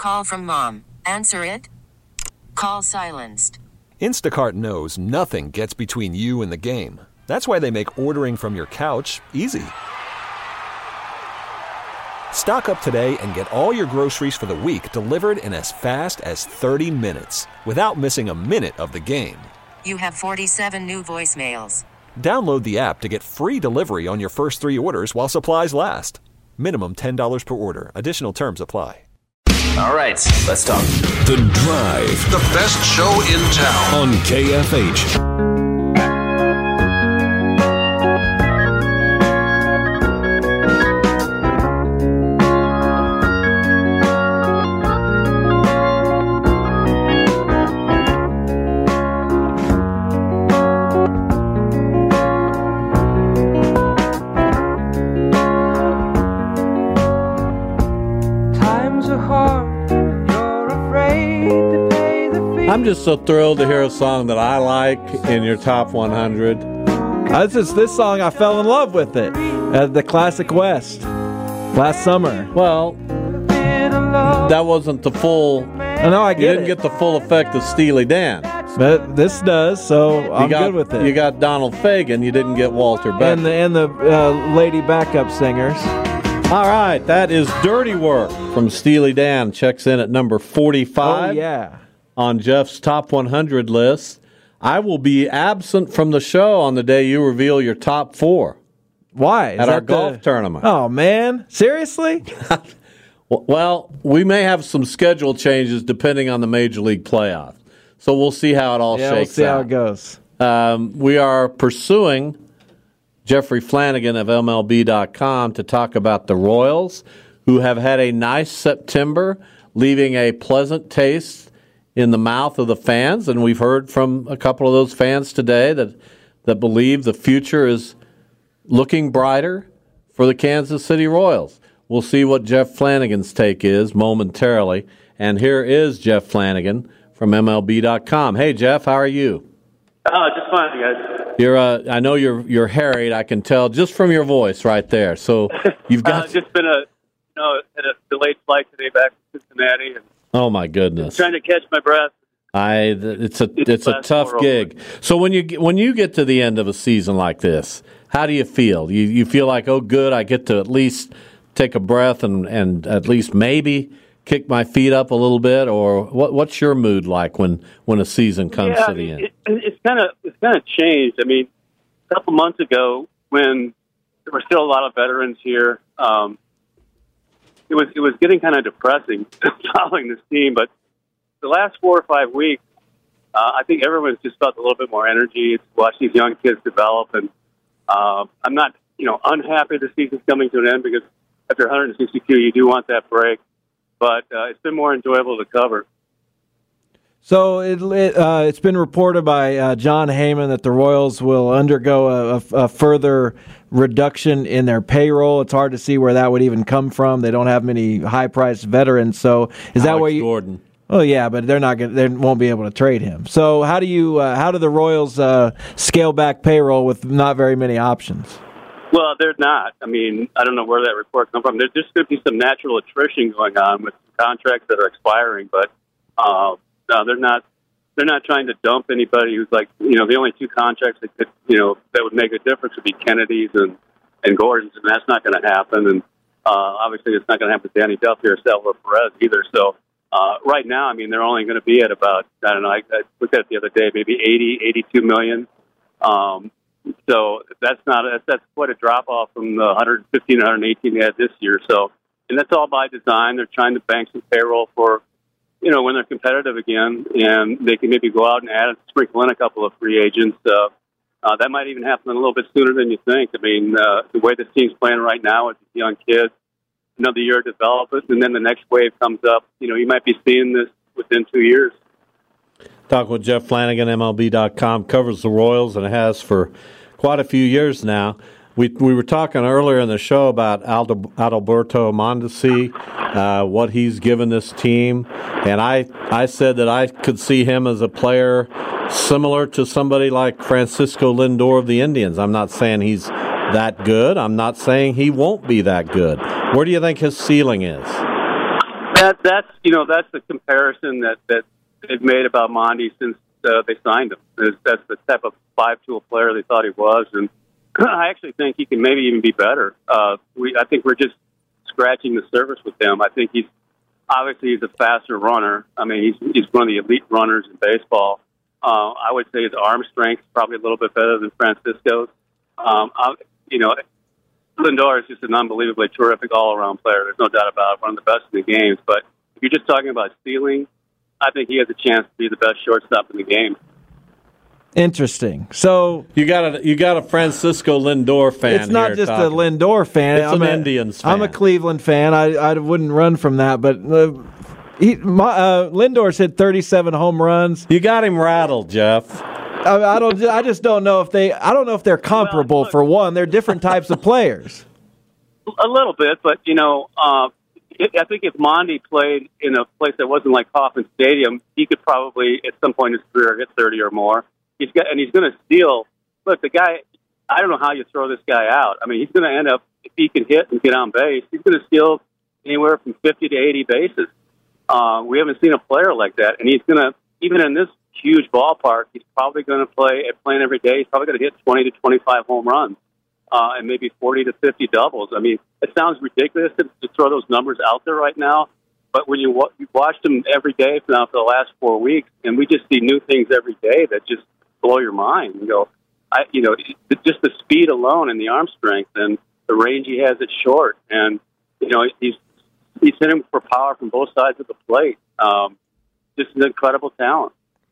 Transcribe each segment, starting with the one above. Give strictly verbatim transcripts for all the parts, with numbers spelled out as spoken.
call from mom. Answer it. Call silenced. Instacart knows nothing gets between you and the game. That's why they make ordering from your couch easy. Stock up today and get all your groceries for the week delivered in as fast as thirty minutes without missing a minute of the game. You have forty-seven new voicemails. Download the app to get free delivery on your first three orders while supplies last. Minimum ten dollars per order. Additional terms apply. All right, let's talk. The Drive. The best show in town. On K F H. I'm just so thrilled to hear a song that I like in your top one hundred. Uh, this is this song. I fell in love with it. Uh, the Classic West last summer. Well, that wasn't the full. I know. I get You didn't it. get the full effect of Steely Dan. But this does, so I'm you got, good with it. You got Donald Fagen. You didn't get Walter Becker. and the and the uh, lady backup singers. All right, that is Dirty Work from Steely Dan. Checks in at number forty-five. Oh yeah. On Jeff's top one hundred list. I will be absent from the show on the day you reveal your top four. Why? Is at our that golf the... tournament. Oh man, seriously? Well, we may have some schedule changes depending on the Major League playoff. So we'll see how it all yeah, shakes we'll see out. how it goes. Um, we are pursuing Jeffrey Flanagan of M L B dot com to talk about the Royals, who have had a nice September, leaving a pleasant taste in the mouth of the fans. And we've heard from a couple of those fans today that, that believe the future is looking brighter for the Kansas City Royals. We'll see what Jeff Flanagan's take is momentarily. And here is Jeff Flanagan from M L B dot com. Hey, Jeff, how are you? Oh, just fine, guys. You're, uh, I know you're you're harried. I can tell just from your voice right there. So you've got uh, just been a, you know, at a delayed flight today back to Cincinnati, and oh my goodness, trying to catch my breath. I it's a it's a tough gig. So when you when you get to the end of a season like this, how do you feel? You you feel like, oh, good, I get to at least take a breath and, and at least maybe kick my feet up a little bit, or what? What's your mood like when, when a season comes yeah, to the end? It, it's kind of it's kind of changed. I mean, a couple months ago when there were still a lot of veterans here, um, it was it was getting kind of depressing following this team. But the last four or five weeks, uh, I think everyone's just felt a little bit more energy to watch these young kids develop. And uh, I'm not, you know, unhappy the season's coming to an end, because after one hundred sixty-two, you do want that break. But uh, it's been more enjoyable to cover. So it, it, uh, it's been reported by uh, John Heyman that the Royals will undergo a, a, a further reduction in their payroll. It's hard to see where that would even come from. They don't have many high-priced veterans. So is Alex that where you? Gordon. Oh yeah, but they're not going. They won't be able to trade him. So how do you? Uh, how do the Royals uh, scale back payroll with not very many options? Well, they're not. I mean, I don't know where that report comes from. There's just going to be some natural attrition going on with contracts that are expiring, but uh, no, they're not. They're not trying to dump anybody who's like, you know, the only two contracts that could, you know, that would make a difference would be Kennedy's and and Gordon's, and that's not going to happen. And uh, obviously, it's not going to happen to Danny Duffy or Salvador Perez either. So uh, right now, I mean, they're only going to be at about, I don't know, I, I looked at it the other day, maybe eighty, eighty-two million. Um, So that's not that's, that's quite a drop off from the one hundred fifteen, one hundred eighteen they had this year. So, and that's all by design. They're trying to bank some payroll for, you know, when they're competitive again, and they can maybe go out and add sprinkle in a couple of free agents. Uh, uh, that might even happen a little bit sooner than you think. I mean, uh, the way the team's playing right now with these young kids, another year to develop it, and then the next wave comes up. You know, you might be seeing this within two years. Talk with Jeff Flanagan, M L B dot com, covers the Royals and has for quite a few years now. We we were talking earlier in the show about Aldo, Adalberto Mondesi, uh, what he's given this team, and I, I said that I could see him as a player similar to somebody like Francisco Lindor of the Indians. I'm not saying he's that good. I'm not saying he won't be that good. Where do you think his ceiling is? That that's you know that's the comparison that, that they've made about Monty since uh, they signed him. That's, that's the type of five-tool player they thought he was, and I actually think he can maybe even be better. Uh, we I think we're just scratching the surface with him. I think he's obviously he's a faster runner. I mean, he's he's one of the elite runners in baseball. Uh, I would say his arm strength is probably a little bit better than Francisco's. Um, I, you know, Lindor is just an unbelievably terrific all-around player. There's no doubt about it. One of the best in the games. But if you're just talking about ceiling, I think he has a chance to be the best shortstop in the game. Interesting. So you got a you got a Francisco Lindor fan. It's not here just talking. a Lindor fan. It's I'm an a, Indians fan. I'm a Cleveland fan. I I wouldn't run from that, but uh, he my, uh, Lindor's hit thirty-seven home runs. You got him rattled, Jeff. I, I don't. I just don't know if they. I don't know if they're comparable. Well, look, for one, they're different types of players. A little bit, but you know, uh, I think if Monty played in a place that wasn't like Kauffman Stadium, he could probably at some point in his career hit thirty or more. He's got, and he's going to steal. Look, the guy. I don't know how you throw this guy out. I mean, he's going to end up if he can hit and get on base. He's going to steal anywhere from fifty to eighty bases. Uh, we haven't seen a player like that, and he's going to even in this huge ballpark. He's probably going to play at playing every day. He's probably going to hit twenty to twenty-five home runs. Uh, and maybe forty to fifty doubles. I mean, it sounds ridiculous to, to throw those numbers out there right now, but when you wa- you've watched him every day for now for the last four weeks, and we just see new things every day that just blow your mind. You go, I, you know, it, just the speed alone and the arm strength and the range he has at short, and you know, he's he's hitting for power from both sides of the plate. Um, just an incredible talent.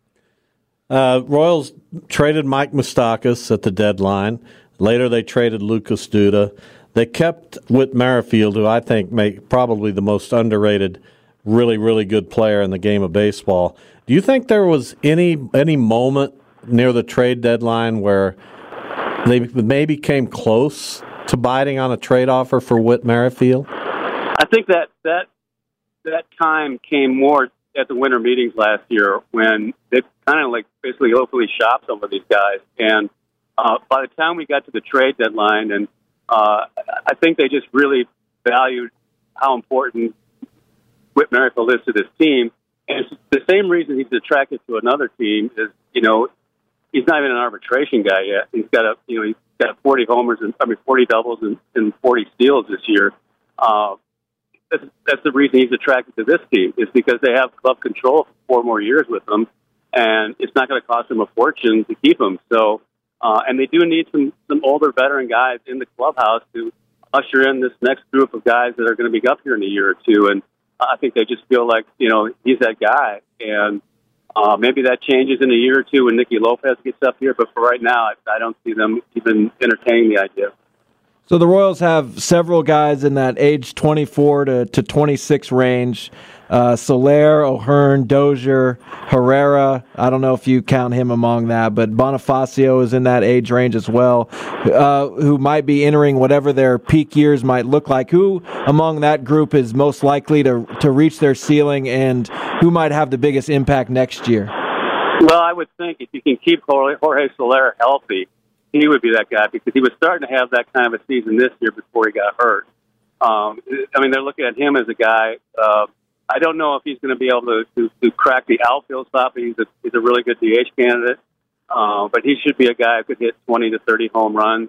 Uh, Royals traded Mike Moustakas at the deadline. Later, they traded Lucas Duda. They kept Whit Merrifield, who I think may probably the most underrated, really, really good player in the game of baseball. Do you think there was any any moment near the trade deadline where they maybe came close to biting on a trade offer for Whit Merrifield? I think that that that time came more at the winter meetings last year when they kind of like basically hopefully shopped some of these guys. And uh, by the time we got to the trade deadline, and uh, I think they just really valued how important Whit Merrifield is to this team. And it's the same reason he's attracted to another team is, you know, he's not even an arbitration guy yet. He's got a, you know, he's got forty homers and I mean forty doubles and, and forty steals this year. Uh, that's, that's the reason he's attracted to this team is because they have club control for four more years with him, and it's not going to cost them a fortune to keep him. So, uh, and they do need some some older veteran guys in the clubhouse to usher in this next group of guys that are going to be up here in a year or two. And I think they just feel like, you know, he's that guy. And uh, maybe that changes in a year or two when Nicky Lopez gets up here. But for right now, I, I don't see them even entertaining the idea. So the Royals have several guys in that age twenty-four to, to twenty-six range. Uh, Soler, O'Hearn, Dozier, Herrera. I don't know if you count him among that, but Bonifacio is in that age range as well, uh, who might be entering whatever their peak years might look like. Who among that group is most likely to, to reach their ceiling, and who might have the biggest impact next year? Well, I would think if you can keep Jorge, Jorge Soler healthy, he would be that guy because he was starting to have that kind of a season this year before he got hurt. Um, I mean, they're looking at him as a guy. Uh, I don't know if he's going to be able to, to, to crack the outfield spot, but he's a, he's a really good D H candidate. Uh, but he should be a guy who could hit twenty to thirty home runs.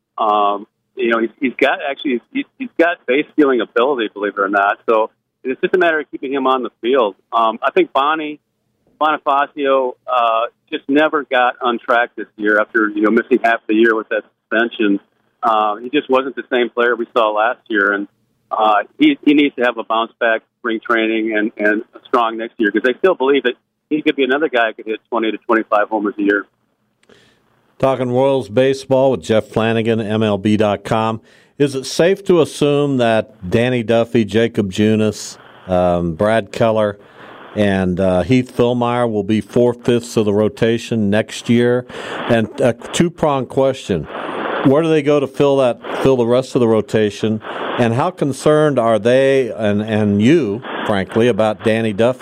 Um, you know, he's, he's got actually he's, he's got base stealing ability, believe it or not. So it's just a matter of keeping him on the field. Um, I think Bonnie Bonifacio uh, just never got on track this year after you know missing half the year with that suspension. Uh, he just wasn't the same player we saw last year, and uh, he he needs to have a bounce back spring training and and a strong next year because they still believe that he could be another guy who could hit twenty to twenty-five homers a year. Talking Royals baseball with Jeff Flanagan, M L B dot com. Is it safe to assume that Danny Duffy, Jacob Junis, um, Brad Keller, and uh, Heath Fillmyer will be four-fifths of the rotation next year? And a two-pronged question. Where do they go to fill that, fill the rest of the rotation? And how concerned are they and, and you, frankly, about Danny Duffy?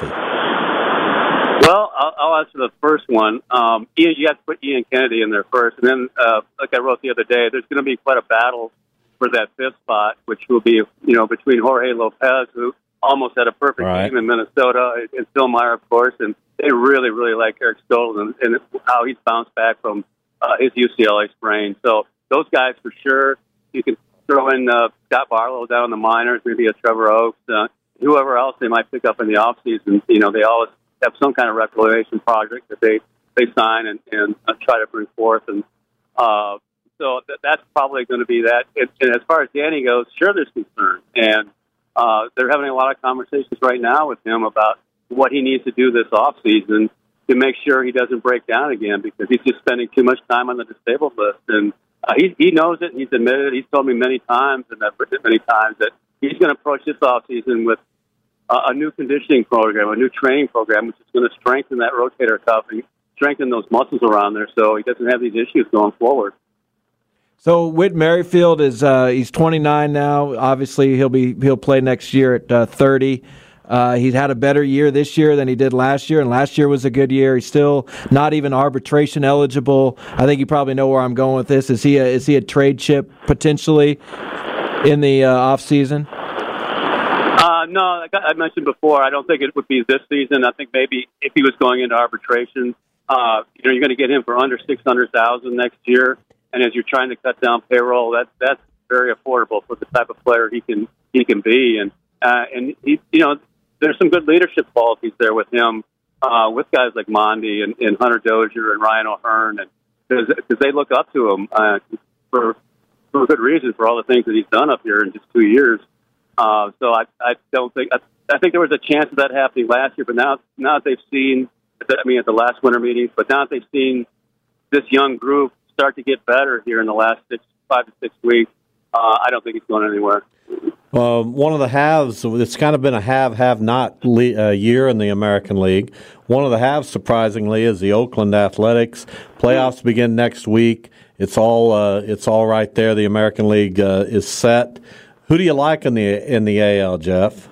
Well, I'll, I'll answer the first one. Um, Ian, you have to put Ian Kennedy in there first. And then, uh, like I wrote the other day, there's going to be quite a battle for that fifth spot, which will be, you know, between Jorge Lopez, who almost had a perfect right. game in Minnesota. And Phil Meyer, of course, and they really, really like Eric Stoltz and, and how he's bounced back from uh, his U C L A sprain. So those guys for sure. You can throw in uh, Scott Barlow down in the minors, maybe a Trevor Oakes, uh, whoever else they might pick up in the offseason. You know, they always have some kind of reclamation project that they, they sign and, and uh, try to bring forth. And uh, so th- that's probably going to be that. And, and as far as Danny goes, sure, there's concern. And uh, they're having a lot of conversations right now with him about what he needs to do this offseason to make sure he doesn't break down again, because he's just spending too much time on the disabled list. And uh, he, he knows it. He's admitted it. He's told me many times, and I've written it many times, that he's going to approach this offseason with uh, a new conditioning program, a new training program, which is going to strengthen that rotator cuff and strengthen those muscles around there so he doesn't have these issues going forward. So Whit Merrifield is uh, he's twenty-nine now. Obviously, he'll be he'll play next year at uh, thirty. Uh, he's had a better year this year than he did last year, and last year was a good year. He's still not even arbitration eligible. I think you probably know where I'm going with this. Is he a, is he a trade chip potentially in the uh, off season? Uh, no, like I mentioned before, I don't think it would be this season. I think maybe if he was going into arbitration, uh, you know, you're going to get him for under six hundred thousand next year. And as you're trying to cut down payroll, that's that's very affordable for the type of player he can he can be. And uh, and he, you know, there's some good leadership qualities there with him, uh, with guys like Mondi and, and Hunter Dozier and Ryan O'Hearn, and because they look up to him uh, for for a good reason for all the things that he's done up here in just two years. Uh, so I I don't think I, I think there was a chance of that happening last year, but now now that they've seen, I mean, at the last winter meetings, but now that they've seen this young group start to get better here in the last six, five to six weeks, uh, I don't think it's going anywhere. Uh, one of the halves, it's kind of been a have-have-not le- uh, year in the American League. One of the halves, surprisingly, is the Oakland Athletics. Playoffs begin next week. It's all uh, it's all right there. The American League uh, is set. Who do you like in the in the A L, Jeff?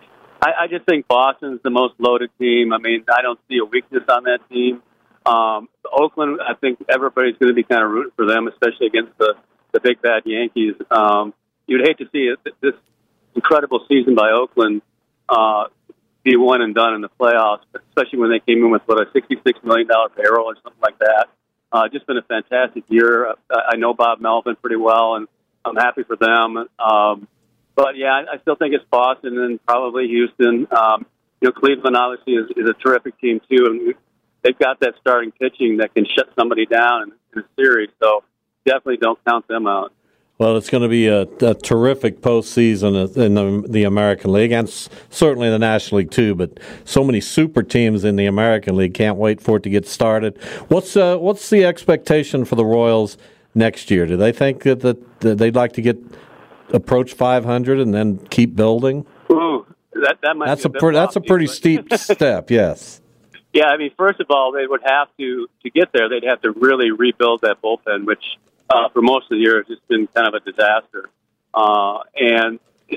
I, I just think Boston's the most loaded team. I mean, I don't see a weakness on that team. Um, Oakland, I think everybody's going to be kind of rooting for them, especially against the, the big bad Yankees. Um, you'd hate to see it, this incredible season by Oakland uh, be one and done in the playoffs, especially when they came in with, what, a sixty-six million dollars payroll or something like that. Uh, just been a fantastic year. I, I know Bob Melvin pretty well, and I'm happy for them. Um, but, yeah, I, I still think it's Boston and probably Houston. Um, you know, Cleveland, obviously, is, is a terrific team, too, and they've got that starting pitching that can shut somebody down in, in a series, so definitely don't count them out. Well, it's going to be a, a terrific postseason in the, the American League, and s- certainly the National League too. But so many super teams in the American League. Can't wait for it to get started. What's uh, what's the expectation for the Royals next year? Do they think that, that, that they'd like to get approach five hundred and then keep building? Ooh, that that might. That's be a, a pre- that's a lofty, pretty but... steep step. Yes. Yeah, I mean, first of all, they would have to to get there. They'd have to really rebuild that bullpen, which uh, for most of the year has just been kind of a disaster. Uh, and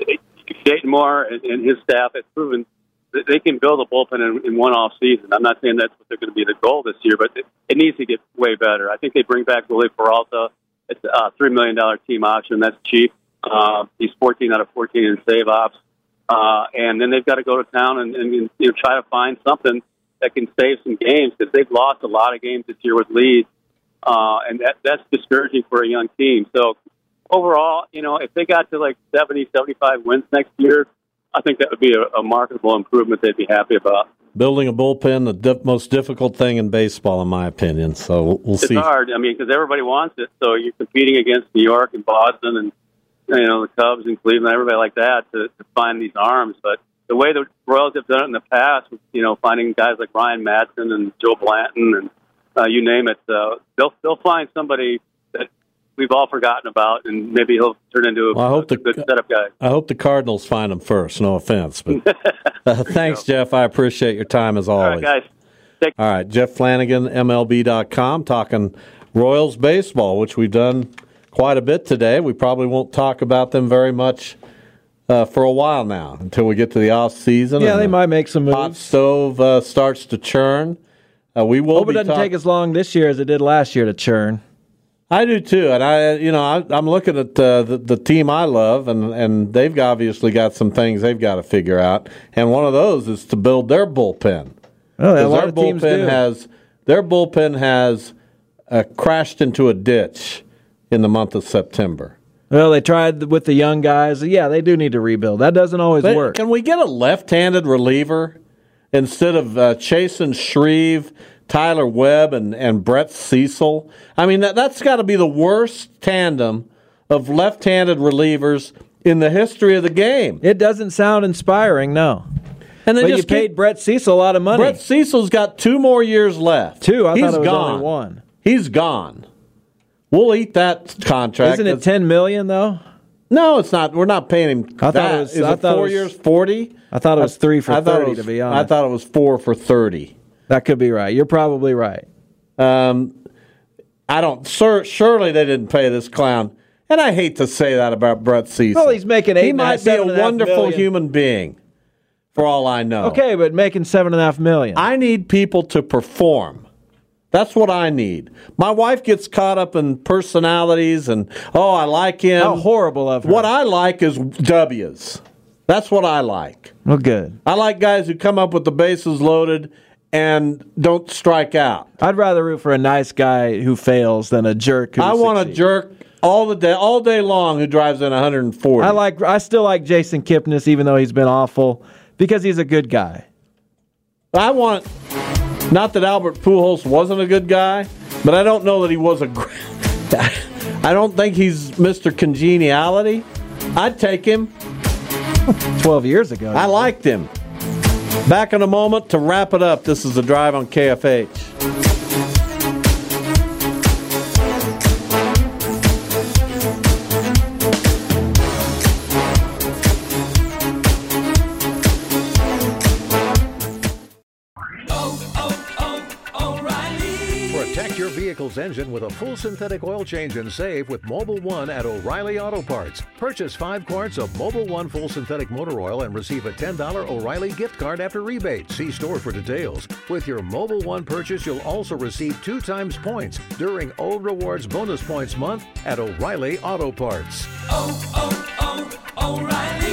Dayton Moore and, and his staff have proven that they can build a bullpen in, in one off season. I'm not saying that's what they're going to be the goal this year, but it, it needs to get way better. I think they bring back Willie Peralta. It's a three million dollars team option. That's cheap. Uh, he's fourteen out of fourteen in save ops. Uh, and then they've got to go to town and, and you know, try to find something that can save some games, because they've lost a lot of games this year with leads, uh, and that, that's discouraging for a young team. So overall, you know, if they got to like seventy, seventy-five wins next year, I think that would be a, a marketable improvement they'd be happy about. Building a bullpen, the di- most difficult thing in baseball, in my opinion. So we'll, we'll it's see. It's hard. I mean, because everybody wants it. So you're competing against New York and Boston and, you know, the Cubs and Cleveland, everybody like that to, to find these arms. But the way the Royals have done it in the past, you know, finding guys like Ryan Madsen and Joe Blanton and uh, you name it, uh, they'll they'll find somebody that we've all forgotten about, and maybe he'll turn into a, well, I hope a the, good setup guy. I hope the Cardinals find him first. No offense, but uh, thanks, Jeff. I appreciate your time as always. All right, guys. Take- all right, Jeff Flanagan, M L B dot com, talking Royals baseball, which we've done quite a bit today. We probably won't talk about them very much Uh, for a while now, until we get to the off season. Yeah, and they the might make some moves. Hot stove uh, starts to churn. Uh, we will. Hope it be doesn't talk- take as long this year as it did last year to churn. I do too, and I, you know, I, I'm looking at uh, the the team I love, and, and they've obviously got some things they've got to figure out, and one of those is to build their bullpen. Oh, a lot their of teams bullpen do. has their bullpen has uh, crashed into a ditch in the month of September. Well, they tried with the young guys. Yeah, they do need to rebuild. That doesn't always But work. Can we get a left-handed reliever instead of uh, Chasen Shreve, Tyler Webb, and, and Brett Cecil? I mean, that, that's got to be the worst tandem of left-handed relievers in the history of the game. It doesn't sound inspiring, no. And then but you just paid keep, Brett Cecil a lot of money. Brett Cecil's got two more years left. Two? I He's thought it was gone. only one. He's gone. We'll eat that contract. Isn't it ten million dollars, though? No, it's not. We're not paying him I that. thought it was- Is I it thought it four was- years, forty? I thought it was three for I thought it thirty, was- to be honest. I thought it was four for thirty. That could be right. You're probably right. Um, I don't. Sir, surely they didn't pay this clown. And I hate to say that about Brett Cecil. Well, he's making eight He and a might half, be seven a and a half wonderful million. human being, for all I know. Okay, but making seven and a half million. I need people to perform. That's what I need. My wife gets caught up in personalities and, oh, I like him. How horrible of her. What I like is W's. That's what I like. Well, good. I like guys who come up with the bases loaded and don't strike out. I'd rather root for a nice guy who fails than a jerk who I want a succeeds. jerk all the day, all day long who drives in one hundred forty. I like. I still like Jason Kipnis, even though he's been awful, because he's a good guy. I want, not that Albert Pujols wasn't a good guy, but I don't know that he was a great. I don't think he's Mister Congeniality. I'd take him. Twelve years ago. I liked him. Back in a moment to wrap it up. This is The Drive on K F H. Protect your vehicle's engine with a full synthetic oil change and save with Mobil one at O'Reilly Auto Parts. Purchase five quarts of Mobil one full synthetic motor oil and receive a ten dollars O'Reilly gift card after rebate. See store for details. With your Mobil one purchase, you'll also receive two times points during O Rewards Bonus Points Month at O'Reilly Auto Parts. Oh, oh, oh, O'Reilly.